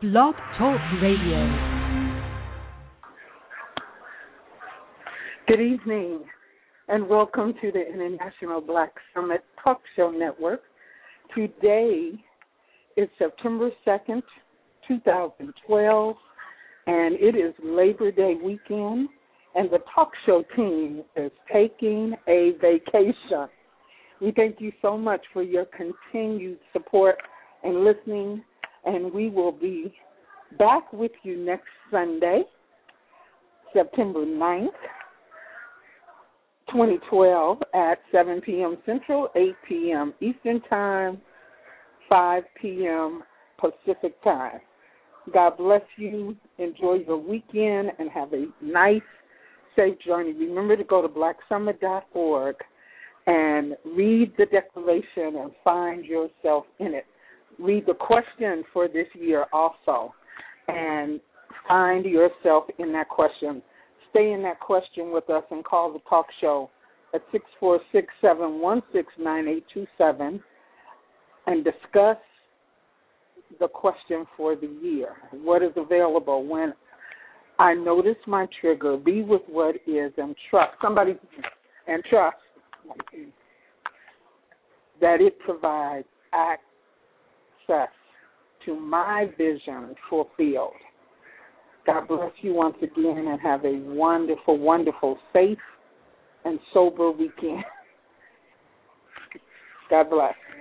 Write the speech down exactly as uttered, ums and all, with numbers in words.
Blog Talk Radio. Good evening, and welcome to the International Black Summit Talk Show Network. Today is September second, twenty twelve, and it is Labor Day weekend, and the talk show team is taking a vacation. We thank you so much for your continued support and listening, and we will be back with you next Sunday, September ninth, twenty twelve, at seven p.m. Central, eight p.m. Eastern Time, five p.m. Pacific Time. God bless you. Enjoy your weekend and have a nice, safe journey. Remember to go to black summit dot org and read the declaration and find yourself in it. Read the question for this year also and find yourself in that question. Stay in that question with us and call the talk show at six four six, seven one six, nine eight two seven and discuss the question for the year. What is available when I notice my trigger? Be with what is and trust. Somebody and trust that it provides access to my vision fulfilled. God bless you once again and have a wonderful, wonderful, safe, and sober weekend. God bless.